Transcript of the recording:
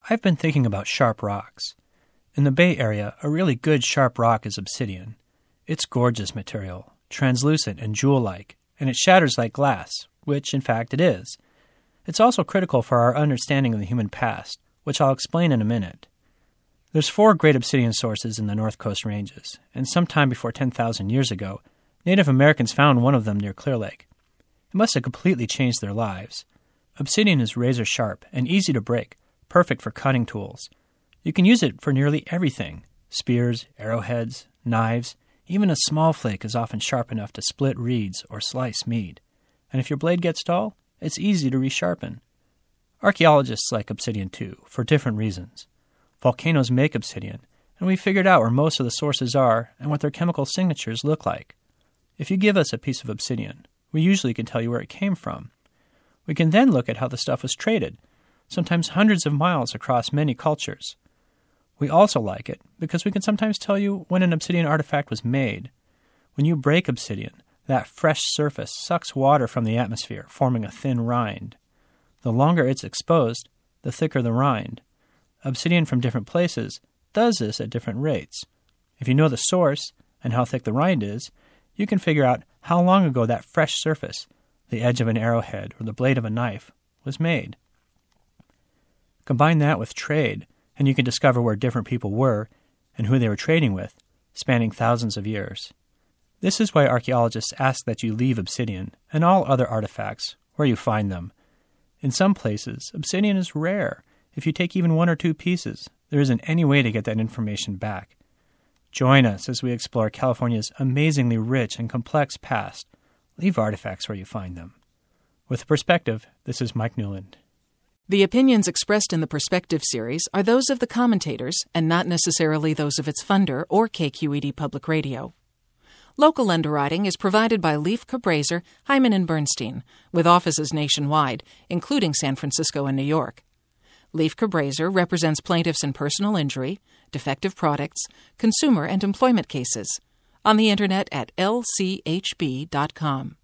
I've been thinking about sharp rocks. In the Bay Area, a really good sharp rock is obsidian. It's gorgeous material, translucent and jewel-like, and it shatters like glass, which in fact it is. It's also critical for our understanding of the human past, which I'll explain in a minute. There's 4 great obsidian sources in the North Coast Ranges, and sometime before 10,000 years ago, Native Americans found one of them near Clear Lake. It must have completely changed their lives. Obsidian is razor sharp and easy to break, perfect for cutting tools. You can use it for nearly everything: spears, arrowheads, knives. Even a small flake is often sharp enough to split reeds or slice meat. And if your blade gets dull, it's easy to resharpen. Archaeologists like obsidian too, for different reasons. Volcanoes make obsidian, and we figured out where most of the sources are and what their chemical signatures look like. If you give us a piece of obsidian, we usually can tell you where it came from. We can then look at how the stuff was traded, sometimes hundreds of miles across many cultures. We also like it because we can sometimes tell you when an obsidian artifact was made. When you break obsidian, that fresh surface sucks water from the atmosphere, forming a thin rind. The longer it's exposed, the thicker the rind. Obsidian from different places does this at different rates. If you know the source and how thick the rind is, you can figure out how long ago that fresh surface, the edge of an arrowhead or the blade of a knife, was made. Combine that with trade, and you can discover where different people were and who they were trading with, spanning thousands of years. This is why archaeologists ask that you leave obsidian and all other artifacts where you find them. In some places, obsidian is rare. If you take even 1 or 2 pieces, there isn't any way to get that information back. Join us as we explore California's amazingly rich and complex past. Leave artifacts where you find them. With Perspective, this is Mike Newland. The opinions expressed in the Perspective series are those of the commentators and not necessarily those of its funder or KQED Public Radio. Local underwriting is provided by Leif Cabraser, Hyman & Bernstein, with offices nationwide, including San Francisco and New York. Leif Cabraser represents plaintiffs in personal injury, defective products, consumer and employment cases. On the Internet at lchb.com.